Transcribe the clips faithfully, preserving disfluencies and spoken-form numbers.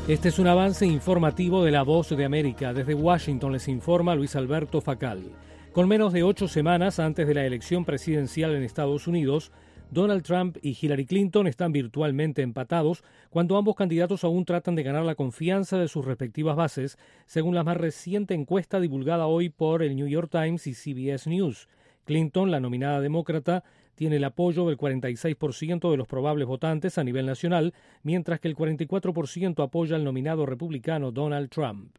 Este es un avance informativo de La Voz de América. Desde Washington les informa Luis Alberto Facal. Con menos de ocho semanas antes de la elección presidencial en Estados Unidos, Donald Trump y Hillary Clinton están virtualmente empatados cuando ambos candidatos aún tratan de ganar la confianza de sus respectivas bases, según la más reciente encuesta divulgada hoy por el New York Times y C B S News. Clinton, la nominada demócrata, tiene el apoyo del cuarenta y seis por ciento de los probables votantes a nivel nacional, mientras que el cuarenta y cuatro por ciento apoya al nominado republicano Donald Trump.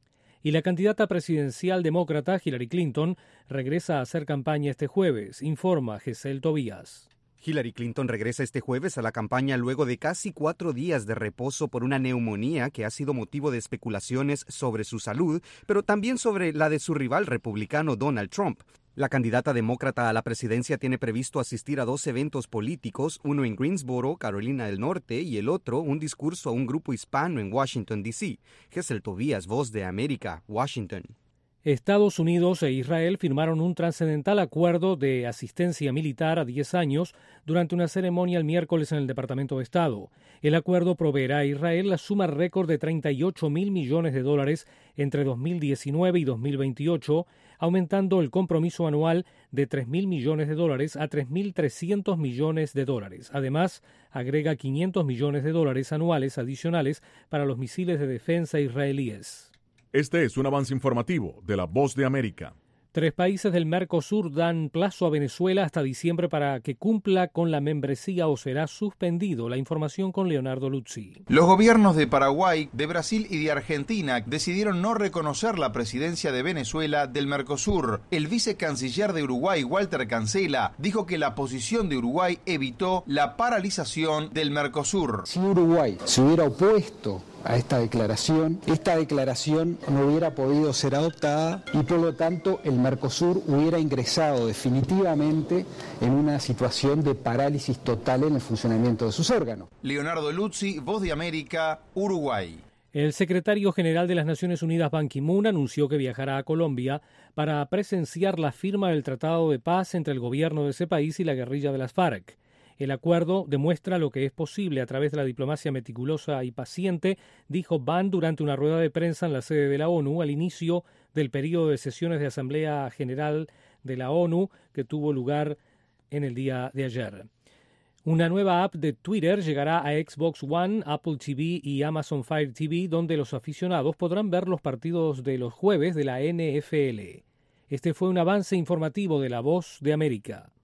Y la candidata presidencial demócrata Hillary Clinton regresa a hacer campaña este jueves, informa Gesell Tobías. Hillary Clinton regresa este jueves a la campaña luego de casi cuatro días de reposo por una neumonía que ha sido motivo de especulaciones sobre su salud, pero también sobre la de su rival republicano Donald Trump. La candidata demócrata a la presidencia tiene previsto asistir a dos eventos políticos, uno en Greensboro, Carolina del Norte, y el otro, un discurso a un grupo hispano en Washington, D C Gesell Tobías, Voz de América, Washington. Estados Unidos e Israel firmaron un trascendental acuerdo de asistencia militar a diez años durante una ceremonia el miércoles en el Departamento de Estado. El acuerdo proveerá a Israel la suma récord de treinta y ocho mil millones de dólares entre dos mil diecinueve y dos mil veintiocho, aumentando el compromiso anual de tres mil millones de dólares a tres mil trescientos millones de dólares. Además, agrega quinientos millones de dólares anuales adicionales para los misiles de defensa israelíes. Este es un avance informativo de La Voz de América. Tres países del Mercosur dan plazo a Venezuela hasta diciembre para que cumpla con la membresía o será suspendido. La información con Leonardo Luzzi. Los gobiernos de Paraguay, de Brasil y de Argentina decidieron no reconocer la presidencia de Venezuela del Mercosur. El vicecanciller de Uruguay, Walter Cancela, dijo que la posición de Uruguay evitó la paralización del Mercosur. Si Uruguay se hubiera opuesto a esta declaración, esta declaración no hubiera podido ser adoptada y por lo tanto el Mercosur hubiera ingresado definitivamente en una situación de parálisis total en el funcionamiento de sus órganos. Leonardo Luzzi, Voz de América, Uruguay. El secretario general de las Naciones Unidas, Ban Ki-moon, anunció que viajará a Colombia para presenciar la firma del Tratado de Paz entre el gobierno de ese país y la guerrilla de las FARC. El acuerdo demuestra lo que es posible a través de la diplomacia meticulosa y paciente, dijo Ban durante una rueda de prensa en la sede de la ONU al inicio del periodo de sesiones de Asamblea General de la ONU que tuvo lugar en el día de ayer. Una nueva app de Twitter llegará a Xbox One, Apple T V y Amazon Fire T V, donde los aficionados podrán ver los partidos de los jueves de la N F L. Este fue un avance informativo de La Voz de América.